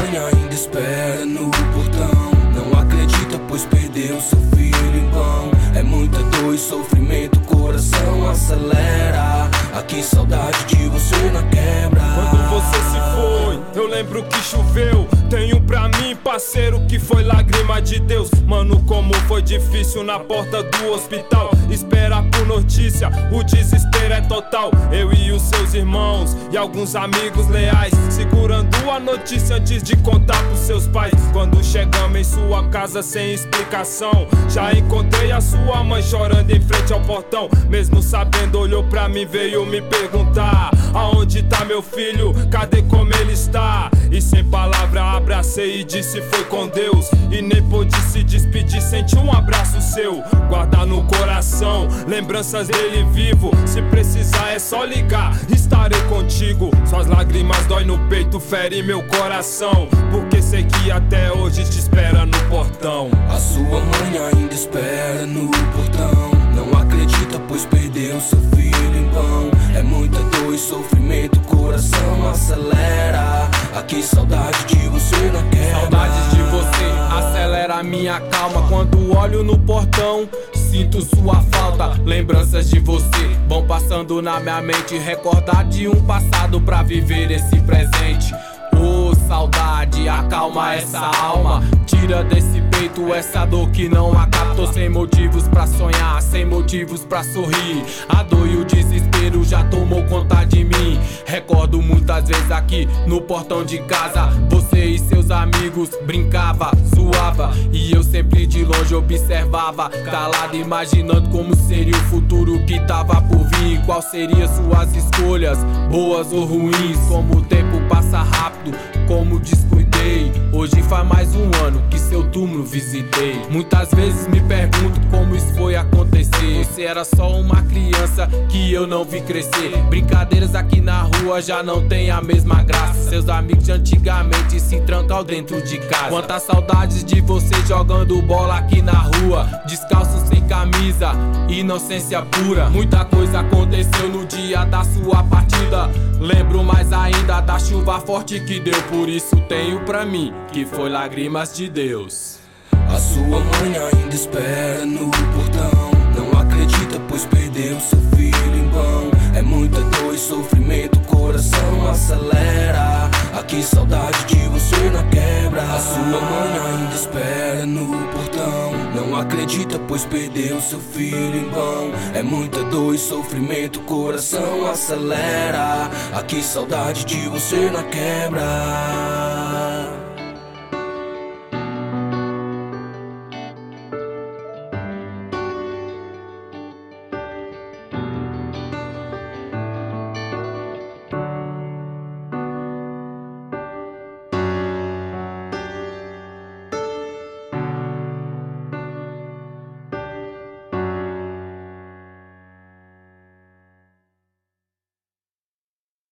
mãe ainda espera no portão. Não acredita pois perdeu seu filho em vão. É muita dor e sofrimento, o coração acelera. Aqui saudade de você na quebra. Quando você se foi, eu lembro que choveu. Tenho pra mim, parceiro, que foi lágrima de Deus. Mano, como foi difícil na porta do hospital. Espera por notícia, o desespero é total. Eu e os seus irmãos e alguns amigos leais, segurando a notícia antes de contar pros seus pais. Quando chegamos em sua casa sem explicação, já encontrei a sua mãe chorando em frente ao portão. Mesmo sabendo, olhou pra mim, veio me perguntar: aonde tá meu filho? Cadê como ele está? E sem palavra abracei e disse foi com Deus. E nem pude se despedir, senti um abraço seu. Guardar no coração, lembranças dele vivo. Se precisar é só ligar, estarei contigo. Suas lágrimas dói no peito, fere meu coração, porque sei que até hoje te espera no portão. A sua mãe ainda espera no portão. Não acredita pois perdeu seu filho em vão. É muita dor e sofrimento, o coração acelera. Aqui saudade de você na quebra. Saudades de você acelera minha calma. Quando olho no portão, sinto sua falta. Lembranças de você vão passando na minha mente. Recordar de um passado pra viver esse presente. Oh, saudade, acalma essa alma. Tira desse peito essa dor que não acaba. Tô sem motivos pra sonhar, sem motivos pra sorrir. A dor e o desespero já tomou conta de mim. Recordo muitas vezes aqui no portão de casa. Você e seus amigos brincava, zoava, e eu sempre de longe observava, calado imaginando como seria o futuro que tava por vir. Qual seriam suas escolhas, boas ou ruins. Como o tempo passa rápido, como descuidei. Hoje faz mais um ano que seu túmulo visitei. Muitas vezes me pergunto como isso foi acontecer. Você era só uma criança que eu não vi crescer. Brincadeiras aqui na rua já não tem a mesma graça. Seus amigos de antigamente se trancam dentro de casa. Quantas saudades de você jogando bola aqui na rua, descalço sem camisa, inocência pura. Muita coisa aconteceu no dia da sua partida. Lembro mais ainda da chuva forte que deu. Por isso tenho pra mim que foi lágrimas de Deus. A sua mãe ainda espera no portão. Não acredita pois perdeu seu filho em vão. É muita dor e sofrimento, o coração acelera. Aqui saudade de você na quebra. A sua mãe ainda espera no portão. Não acredita pois perdeu seu filho em vão. É muita dor e sofrimento, o coração acelera. Aqui saudade de você na quebra.